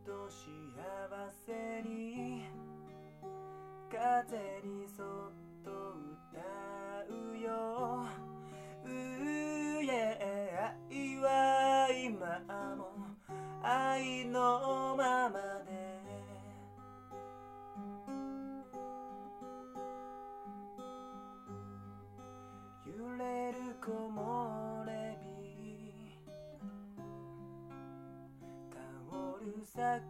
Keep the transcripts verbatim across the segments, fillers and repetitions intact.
と幸せに風にそっと歌うよ。うーえ愛は今も愛のままで揺れる木漏れ日香る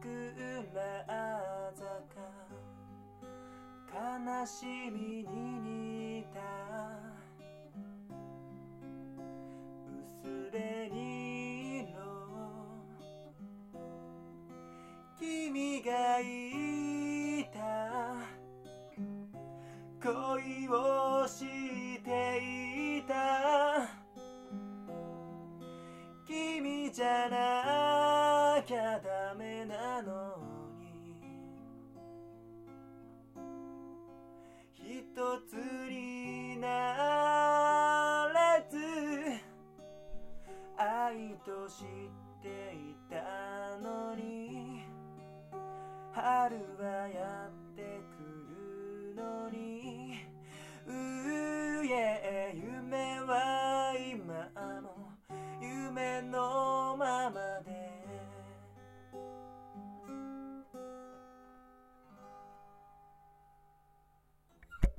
桜坂悲しみに似た薄紅の君がいた恋をしていた君じゃなきゃダメなのに一つになれず愛と知っていたのに春はやって